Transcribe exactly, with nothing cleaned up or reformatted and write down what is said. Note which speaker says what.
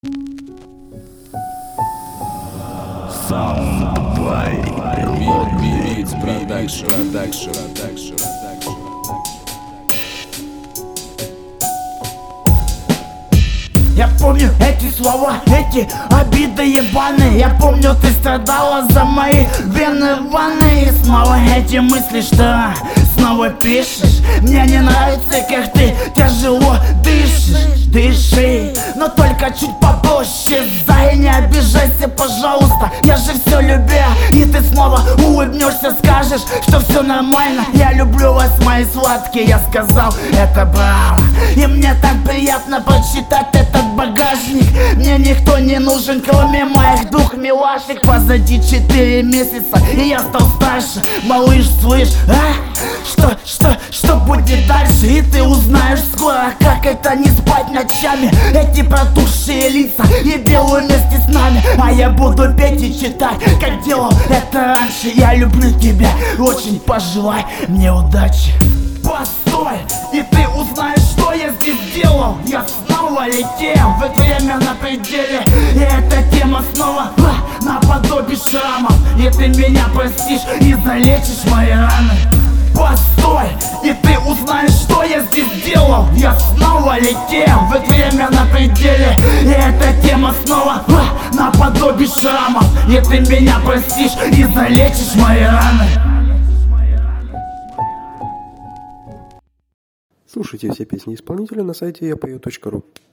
Speaker 1: Я помню эти слова, эти обиды ебаные. Я помню, ты страдала за мои вены ванны. И снова эти мысли, что снова пишешь. Мне не нравится, как ты тяжело дышишь. Дыши, но только чуть попозже. Зай, не обижайся, пожалуйста. Я же все любя, и ты снова улыбнешься, скажешь, что все нормально. Я люблю вас, мои сладкие, я сказал это браво. И мне так приятно прочитать этот багажник. Мне никто не нужен, кроме моих двух милашек. Позади четыре месяца, и я стал старше. Малыш, слышь, а? Что, что, что будет дальше? И ты узнаешь скоро, как это не спать ночами. Эти протухшие лица и делаю вместе с нами. А я буду петь и читать, как делал это раньше. Я люблю тебя, очень пожелай мне удачи. Постой, и ты узнаешь, что я здесь делал. Я снова летел в это время на пределе. И эта тема снова а, наподобие шрамов. И ты меня простишь и залечишь мои раны. Постой, и ты узнаешь, что я здесь делал. Я снова летел в это время на пределе. И эта тема снова а, наподобие шрамов. И ты меня простишь и залечишь мои раны.
Speaker 2: Слушайте все песни исполнителя на сайте я пою точка ру.